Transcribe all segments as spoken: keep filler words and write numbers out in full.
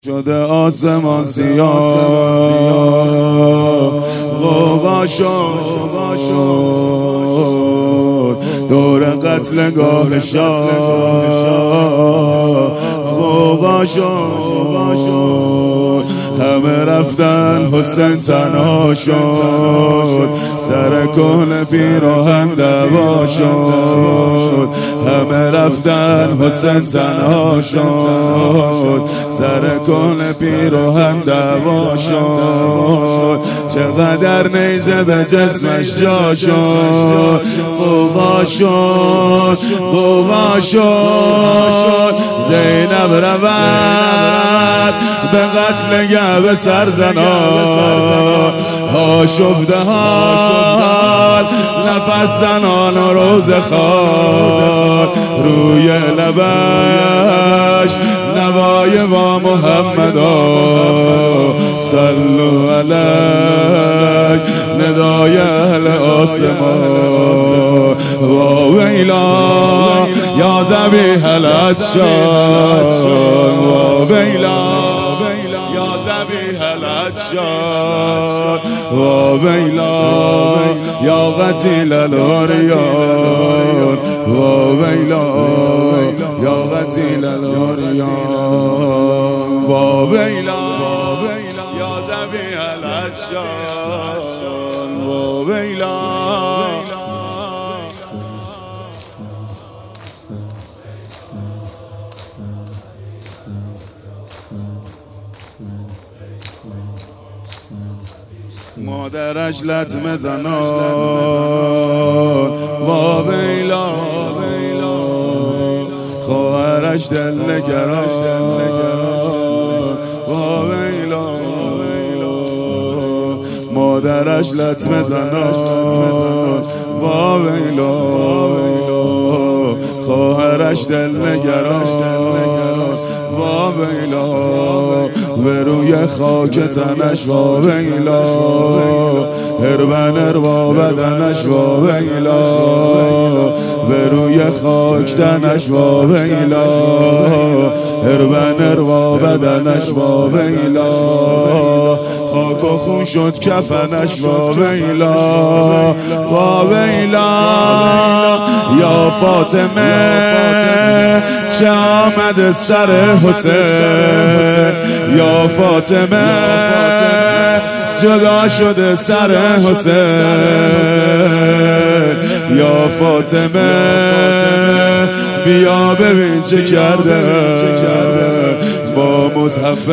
شده آسمان سیاه غوغا شد دور قتلگاه شاه غوغا شد همه رفتن حسین تنها شد سر کهنه پیراهن دعوا شد همه رفتن حسین تنها شد سر کهنه پیراهن دعوا شد چقدر نیزه به جسمش جا شد غوغا شد غوغا شد زینب رود به قتل گعبه سرزنان آشفته حال نفس زنان و روز خوار روی لبش نوای با محمدا صلو علیک ندای اهل آسمان و ویلا یا ذبیح العطشان و ویلا یا ذبیح العطشان و ویلا یا قتیل العریان و ویلا یا قتیل العریان و ویلا یا ذبیح العطشان و ویلا. مادرش لطمه زنان وا ویلا خواهرش دل نگران وا ویلا مادرش لطمه زنان وا ویلا خواهرش دل نگران وا ویلا به روی خاک تنش وا ویلا هربن اروا بدنش وا ویلا به روی خاک تنش وا ویلا هربن اروا بدنش وا ویلا خاک و خون شد کفنش وا ویلا وا ویلا یا فاطمه چه آمد سر حسین یا فاطمه جدا شده سر حسین یا فاطمه بیا ببین چه کرده با مصحف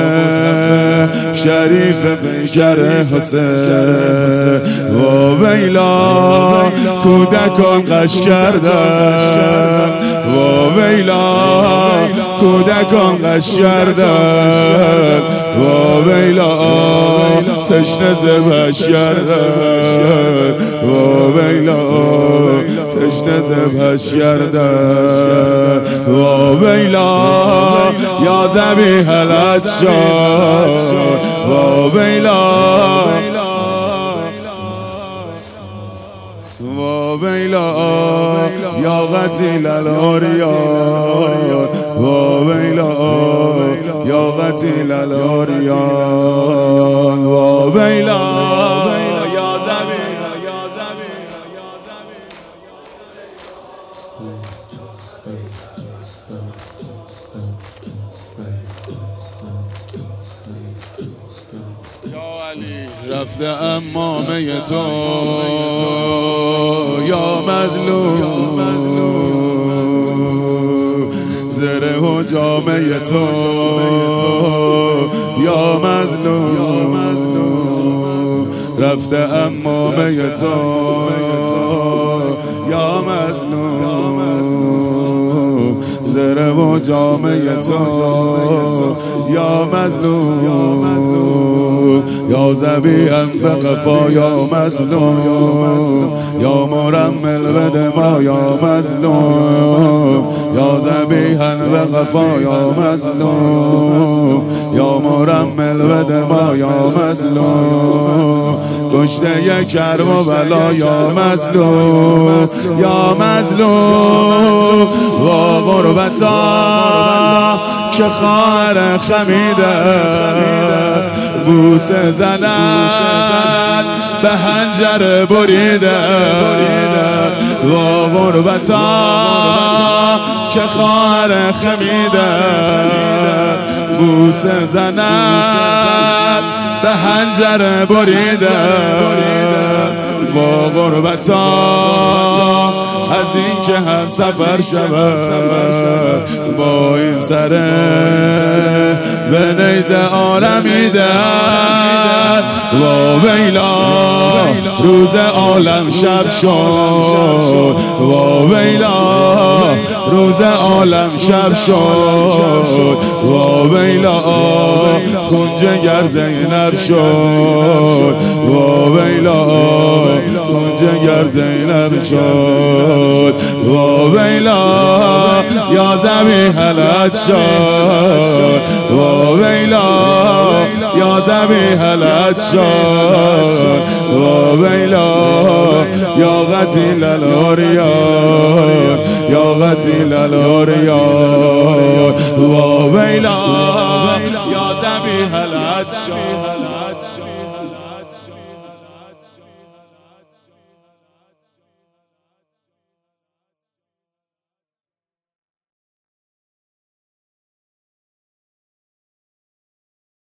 شریف پیکر حسین و ویلا کودکان قش کردن و ویلا کودکان قش کردن و ویلا تشنه زبش کردن و ویلا تشنه زبش کردن و ویلا یا ذبیح العطشان و ویلا و ویلا یا قتیل العریان و ویلا یا قتیل العریان و ویلا یا ذبیح یا علی رفته امامه تو یا مظلوم زره و جامه تو یا مظلوم رفته امامه تو یا مظلوم زره و جامه تو یا مظلوم یا ذبیحا به قفا یا مظلوم یا مرمل به دما یا مظلوم یا ذبیحا به قفا یا مظلوم یا مرمل به دما یا مظلوم کشته کرم و بلا یا مظلوم یا مظلوم و غربتا که خواهر خمیده بوسه زند به حنجر بریده و غربتا که خواهر خمیده بوسه زند به حنجر بریده و غربتا از این که هم سفر شود با این سره به نیزه آرمیده و ویلا روز عالم شب شد و ویلا روز عالم شب شد و ویلا خون جگر زینب شد و ویلا خون جگر زینب شد و ویلا یا ذبیح لت شد و ویلا یا ذبیح لت شد و ویلا یا قتیل الاریان یا قتیل الاریان و ویلا یا ذبیح لت شد.